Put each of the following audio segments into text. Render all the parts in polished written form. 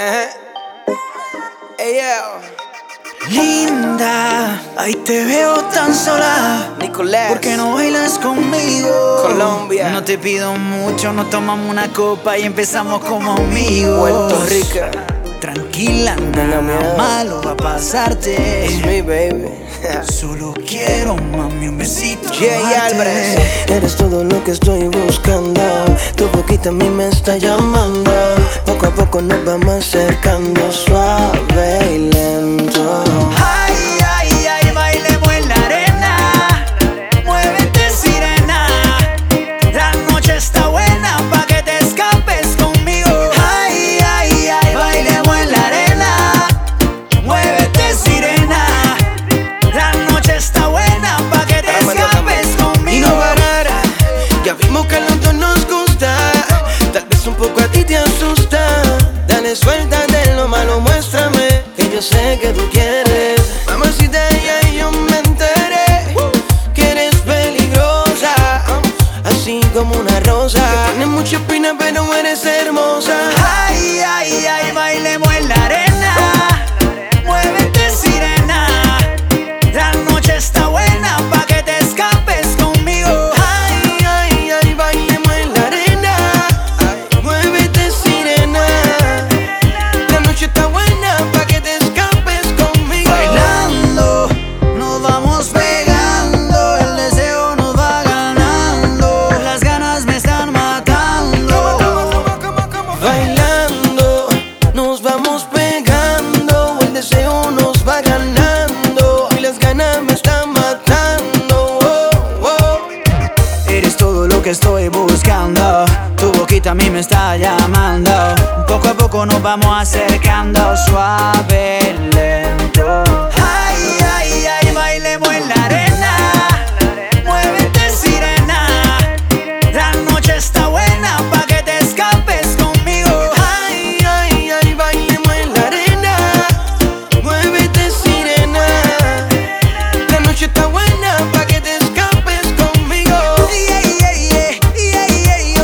Ey, Linda, ahí te veo tan sola. Nicolás, ¿Por qué no bailas conmigo? Colombia. No te pido mucho, nos tomamos una copa y empezamos como amigos. Puerto Rico. Tranquila, Tenga nada miedo. malo va a pasarte. It's me, baby. Solo quiero, mami, un besito. Jay amarte. Álvarez. Eres todo lo que estoy buscando. Tu boquita a mí me está llamando. Poco a poco nos vamos acercando, suave y lento. Ay, ay, ay, bailemos en la arena. Muévete, sirena. La noche está buena pa' que te escapes conmigo. Ay, ay, ay, bailemos en la arena. Muévete, sirena. La noche está buena pa' que te escapes Y conmigo. no parar, ya vimos que a los dos nos gusta. Tal vez un poco a ti te asusta. Dale, suéltate lo malo, muéstrame que yo sé que tú quieres. Mamacita, ya yo me enteré que eres peligrosa, así como una rosa. Que tienes mucha espina pero eres hermosa. Ay, ay, ay, bailemos en la arena. Muévete, sirena. La noche está buena pa' que te escapes conmigo. Ay, ay, ay, bailemos en la arena. Muévete, sirena. La noche está buena pa' que te escapes conmigo. Bailando, nos vamos pegando. El deseo nos va ganando. Las ganas me están matando. Bailando, nos vamos pegando. El deseo nos va ganando. Y las ganas me están matando. Oh, oh. Eres todo lo que estoy buscando. Tu boquita a mí me está llamando. Poco a poco nos vamos acercando, suave, lento. Ay, ay, ay, bailemos en la arena. Muévete, sirena. La noche está buena pa' que te escapes conmigo. Ay, ay, ay, bailemos en la arena. Muévete, sirena. La noche está buena pa' que te escapes conmigo. Yeah, yeah, yeah, yeah, yeah,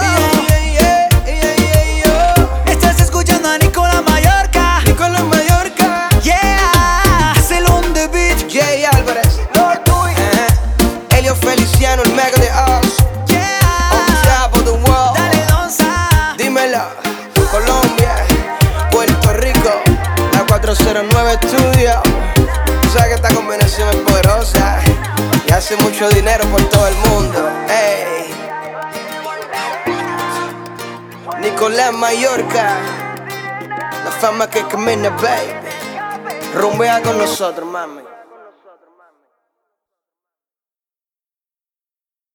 yo. Estás escuchando a Nicolás Mallorca. Nicolás Mallorca. Yeah, Celo on the beat. Jay Álvarez. Elio Feliciano, el mega de Oz. On Yeah, top of the world. dale donza. Dímelo. Colombia, Puerto Rico, la 409 Studio. Tú sabes que esta combinación es poderosa y hace mucho dinero por todo el mundo. Ey. Nicolás Mallorca, la fama que camina, baby. Rumbea con nosotros, mami.